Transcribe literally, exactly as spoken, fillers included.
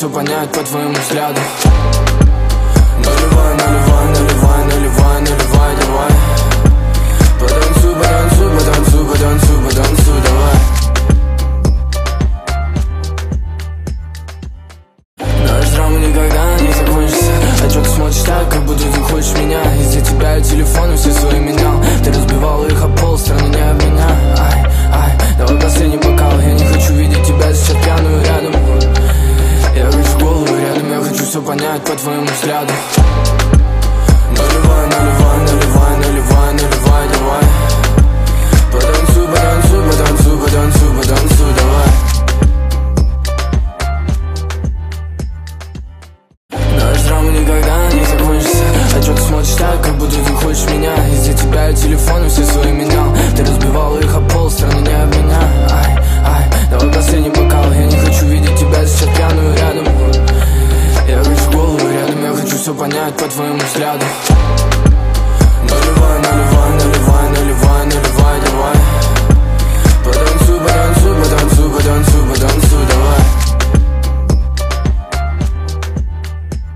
все понять по твоему взгляду. Наливай, наливай, наливай, наливай, наливай, давай. Потанцуй, потанцуй, потанцуй, потанцуй, потанцуй, давай. Наш драма никогда не закончится. А чё ты смотришь так, как будто ты хочешь меня? Из-за тебя я телефоны все свои менял. Ты разбивал их об пол, страны не об меня. Ай, ай, давай последний бокал. Я не хочу видеть тебя сейчас пьяную рядом. Я хочу голову рядом, я хочу все понять по твоему взгляду. Наливай, наливай, наливай, наливай, наливай, давай. Потанцуй, потанцуй, потанцуй, потанцуй, потанцуй, давай. Наш драма никогда не закончится. А чё ты смотришь так, как будто ты хочешь меня? Из-за тебя я телефоны все свои менял. Ты разбивал их об пол, страны не об меня. Ай, ай, давай последний бокал. Я не хочу видеть тебя сейчас пьяную рядом. Я хочу голову рядом, я хочу все понять по твоему взгляду. Наливай, наливай.